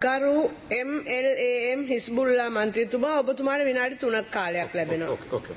ගරු MLAM Hezbollah මන්ත්‍රීතුමා ඔබතුමාට විනාඩි 3ක් කාලයක් ලැබෙනවා. Okay.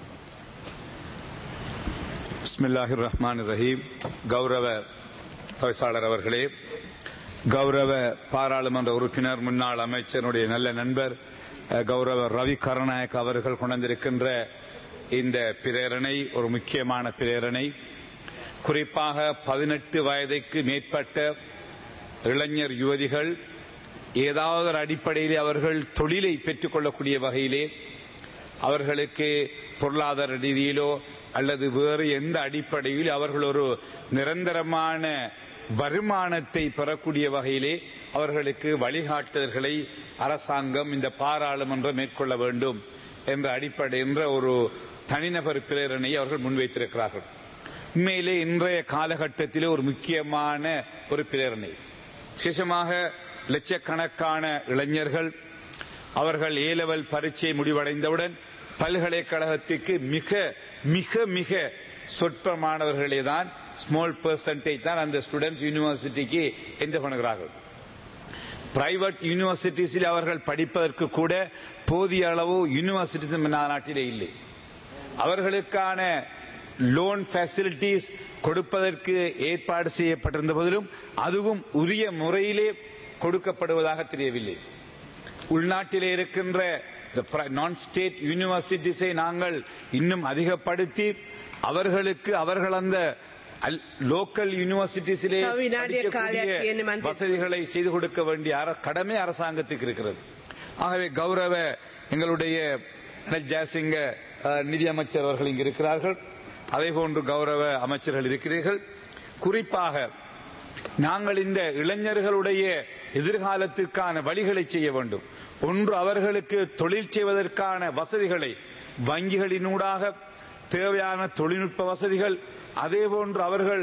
பிஸ்மில்லாஹிர் ரஹ்மானிர் ரஹீம். கௌரவ தவிசாளர் அவர்களே, கௌரவ பாராளுமன்ற உறுப்பினர் முன்னாள் அமைச்சருடைய நல்ல நண்பர் கௌரவ ரவி கருணாநாயக் அவர்கள் கொண்டிருக்கின்ற இந்த பிரேரணை ஒரு முக்கியமான பிரேரணை. குறிப்பாக 18 வயதுக்கு மேற்பட்ட இளைஞர் யுவதிகள் ஏதாவது ஒரு அடிப்படையில் அவர்கள் தொழிலை பெற்றுக்கொள்ளக்கூடிய வகையிலே அவர்களுக்கு பொருளாதார ரீதியிலோ அல்லது வேறு எந்த அடிப்படையில் அவர்கள் ஒரு நிரந்தரமான வருமானத்தை பெறக்கூடிய வகையிலே அவர்களுக்கு வழிகாட்டுதல்களை அரசாங்கம் இந்த பாராளுமன்றம் மேற்கொள்ள வேண்டும் என்ற அடிப்படை என்ற ஒரு தனிநபர் பிரேரணையை அவர்கள் முன்வைத்திருக்கிறார்கள். உண்மையிலே இன்றைய காலகட்டத்திலே ஒரு முக்கியமான ஒரு பிரேரணை. விசேஷமாக லட்சக்கணக்கான இளைஞர்கள் அவர்கள் A-level பரீட்சை முடிவடைந்தவுடன் பல்கலைக்கழகத்துக்கு மிக மிக மிக சொற்பமானவர்களே தான், ஸ்மால் பெர்சன்டேஜ் தான் அந்த ஸ்டூடெண்ட்ஸ் யூனிவர்சிட்டிக்கு என்டர் பண்ணுகிறார்கள். பிரைவேட் யூனிவர்சிட்டிஸில் அவர்கள் படிப்பதற்கு கூட போதிய அளவு யூனிவர்சிட்டிஸ் நாட்டிலே இல்லை. அவர்களுக்கான லோன் ஃபெசிலிட்டிஸ் கொடுப்பதற்கு ஏற்பாடு செய்யப்பட்டிருந்த போதிலும் அதுவும் உரிய முறையிலே கொடுக்கப்படுவதாக தெரியவில்லை. உள்நாட்டிலே இருக்கின்ற நான் ஸ்டேட் யூனிவர்சிட்டிஸை நாங்கள் இன்னும் அதிகப்படுத்தி அவர்கள் அந்த லோக்கல் யூனிவர்சிட்டிஸிலே வசதிகளை செய்து கொடுக்க வேண்டிய கடமை அரசாங்கத்துக்கு இருக்கிறது. ஆகவே கௌரவ எங்களுடைய ஜெயசிங்க நிதியமைச்சர் அவர்கள் இங்கு இருக்கிறார்கள், அதே போன்று கௌரவ அமைச்சர்கள் இருக்கிறீர்கள். குறிப்பாக நாங்கள் இந்த இளைஞர்களுடைய எதிர்காலத்திற்கான வழிகளை செய்ய வேண்டும். ஒன்று, அவர்களுக்கு தொழில் செய்வதற்கான வசதிகளை வங்கிகளினூடாக தேவையான தொழில்நுட்ப வசதிகள், அதே போன்று அவர்கள்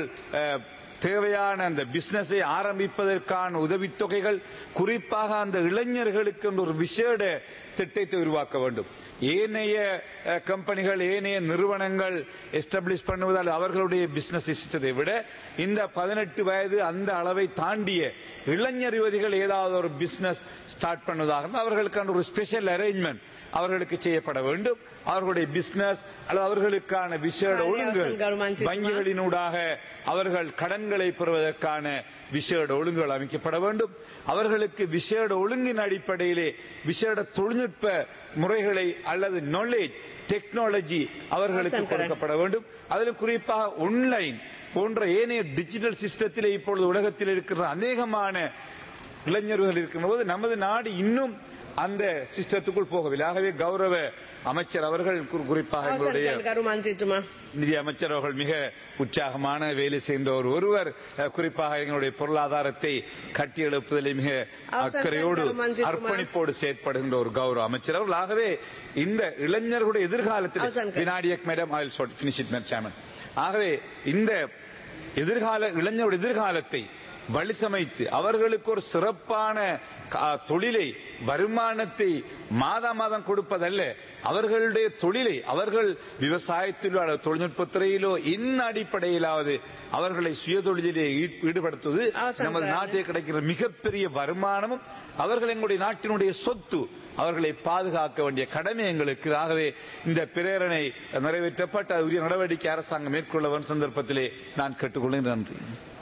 தேவையான அந்த பிசினஸை ஆரம்பிப்பதற்கான உதவித்தொகைகள், குறிப்பாக அந்த இளைஞர்களுக்கு ஒரு விசேட திட்டத்தை உருவாக்க வேண்டும். ஏனைய கம்பெனிகள் ஏனைய நிறுவனங்கள் எஸ்டாப்ளிஷ் பண்ணுவதால் அவர்களுடைய பிசினஸ் சிஸ்டத்தை விட இந்த 18 வயது அந்த அளவை தாண்டிய இளைஞர் யுவதிகள் ஏதாவது ஒரு பிசினஸ் ஸ்டார்ட் பண்ணுவதாக அவர்களுக்கான ஒரு ஸ்பெஷல் அரேஞ்ச்மெண்ட் அவர்களுக்கு செய்யப்பட வேண்டும். அவர்களுடைய பிசினஸ் அல்லது அவர்களுக்கான விசேட ஒழுங்குகள், வங்கிகளினூடாக அவர்கள் கடன்களை பெறுவதற்கான விசேட ஒழுங்குகள் அமைக்கப்பட வேண்டும். அவர்களுக்கு விசேட ஒழுங்கின் அடிப்படையிலே விசேட தொழில்நுட்ப முறைகளை அல்லது நாலேஜ் டெக்னாலஜி அவர்களுக்கு கொடுக்கப்பட வேண்டும். அதில் குறிப்பாக ஆன்லைன் போன்ற ஏனைய டிஜிட்டல் சிஸ்டத்திலே இப்பொழுது உலகத்தில் இருக்கிற அநேகமான இளைஞர்கள் இருக்கின்ற போது நமது நாடு இன்னும் அந்த சிஸ்டத்துக்குள் போகவில்லை. ஆகவே கௌரவ அமைச்சர் அவர்கள் குறிப்பாக எங்களுடைய நிதி அமைச்சர் அவர்கள் மிக உற்சாகமான வேலை செய்த ஒருவர், குறிப்பாக எங்களுடைய பொருளாதாரத்தை கட்டியெழுப்புவதில் மிக அக்கறையோடு அர்ப்பணிப்போடு செயற்படுகின்ற ஒரு கௌரவ அமைச்சர் அவர்கள். ஆகவே இந்த இளைஞர்களுடைய எதிர்காலத்தில் வினாடியக் madam I will finish it, chairman. ஆகவே இந்த இளைஞருடைய எதிர்காலத்தை வழிசமைத்து அவர்களுக்கு ஒரு சிறப்பான தொழிலை, வருமானத்தை மாதம் கொடுப்பதல்ல, அவர்களுடைய தொழிலை அவர்கள் விவசாயத்திலோ அல்லது தொழில்நுட்பத்துறையிலோ இந்த அடிப்படையிலாவது அவர்களை சுயதொழிலே ஈடுபடுத்துவது நமது நாட்டில் கிடைக்கிற மிகப்பெரிய வருமானமும் அவர்கள் எங்களுடைய நாட்டினுடைய சொத்து. அவர்களை பாதுகாக்க வேண்டிய கடமை எங்களுக்கு. ஆகவே இந்த பிரேரணை நிறைவேற்றப்பட்ட உரிய நடவடிக்கை அரசாங்கம் மேற்கொள்ள சந்தர்ப்பத்திலே நான் கேட்டுக்கொள்கிறேன். நன்றி.